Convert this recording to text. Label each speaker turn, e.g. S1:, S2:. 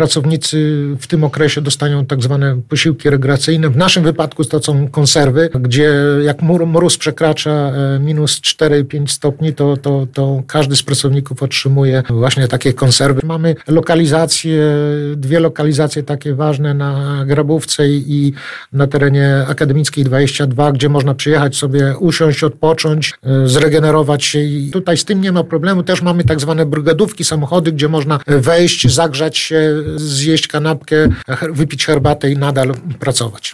S1: pracownicy w tym okresie dostają tak zwane posiłki rekreacyjne. W naszym wypadku to są konserwy, gdzie jak mróz przekracza minus 4-5 stopni, to każdy z pracowników otrzymuje właśnie takie konserwy. Mamy dwie lokalizacje takie ważne na Grabówce i na terenie Akademickiej 22, gdzie można przyjechać sobie, usiąść, odpocząć, zregenerować się i tutaj z tym nie ma problemu. Też mamy tak zwane brygadówki, samochody, gdzie można wejść, zagrzać się, zjeść kanapkę, wypić herbatę i nadal pracować.